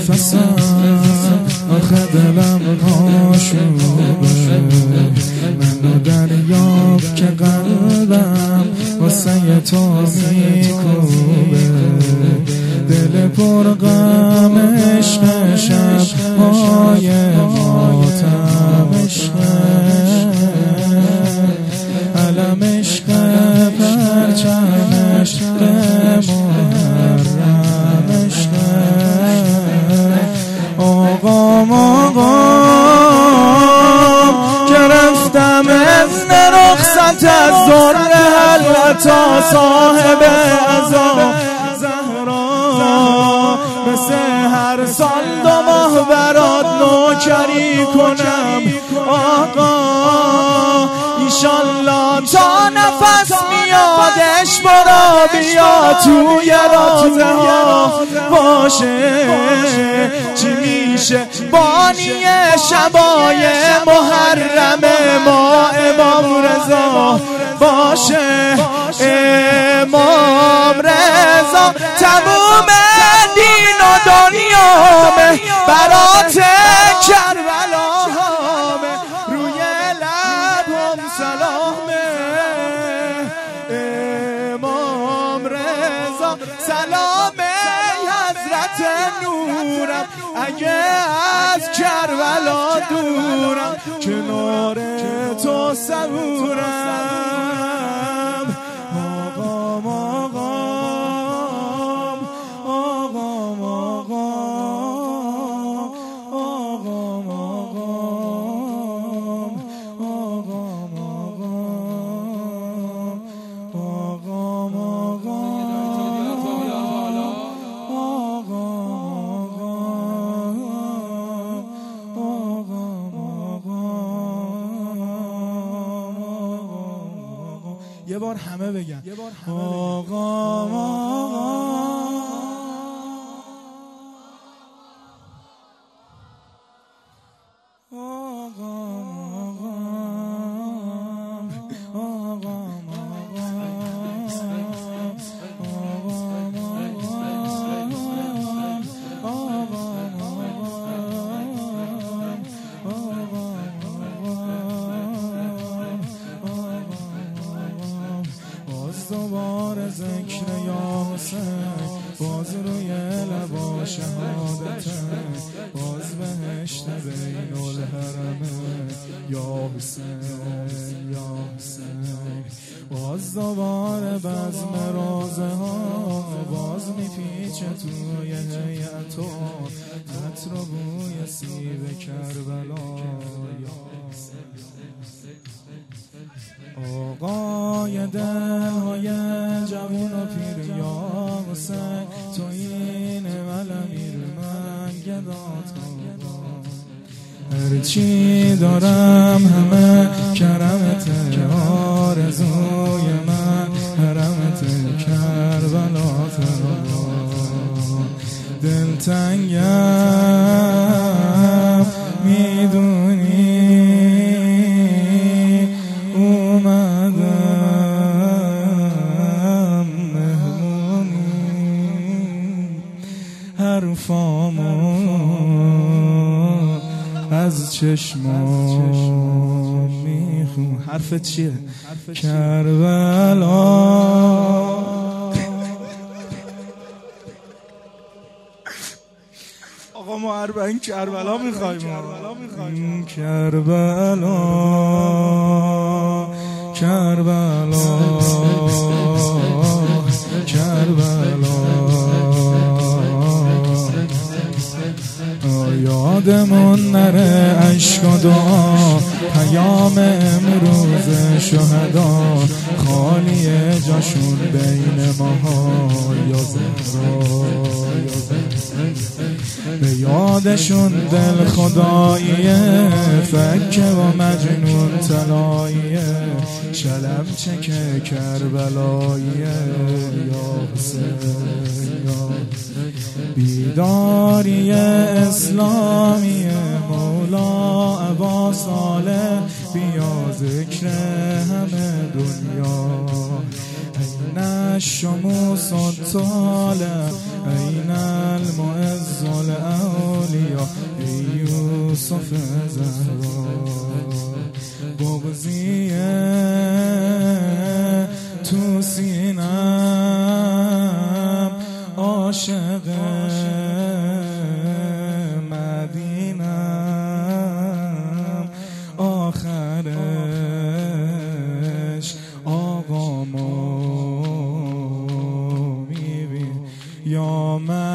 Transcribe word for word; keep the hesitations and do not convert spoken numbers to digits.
نفسم آخه دلم آشوبه منو دریاب که قلبم واسه تو میکوبه دل پر غم عشق شب های ماتم عشق علم عشق پرچم عشق محرم عشق آقام آقام گرفتم اذن رخصت از در حلتا صاحب عزا زهرا مثل هر سال دو ماه برات نوکری کنم آقا ایشالله تا نفس میادش برا بیا توی رازه ها باشه چی میشه بانی شبای محرم ما امام رضا باشه امام رضا تموم دین و دنیامه برات کربلا همه روی لبم سلامه امام رضا سلامه حضرت نورم اگه از کربلا دورم کنار تو صبورم آقام آقام آقام آقام آقام آقام یه بار همه بگن آقام دوباره ذکر یا حسین باز روی لبا شهادته باز بهشت بین الحرمه یا حسین یا حسین باز دوباره بزم رازه ها باز میپیچه توی هیئت و عطر و بوی سیب کربلا یا آقای دلهای جوون و پیر یا حسین تو این ملمیر من گدات هرچی دارم همه کرمت آرزوی من حرمت کربلات دلتنگم میدونی حرفامو از چشمام میخون حرفت چیه؟ کربلا آقا ما اربعین کربلا میخوایم کربلا کربلا کربلا یادمون نره عشق و دعا پیام امروز شهدا خالیه جاشون بین ماها یا زهرا به یادشون دل خداییه فکه و مجنون طلاییه شلم چکه کربلاییه یا حسین یا بیداری اسلامی مولا ابا صالح بیا ذکر همه دنیا این الشموس الطالع این المعز الأول یوسف زهرا بغضیه تو سینم عاشق مدینم آخرش آقامو میبین یا من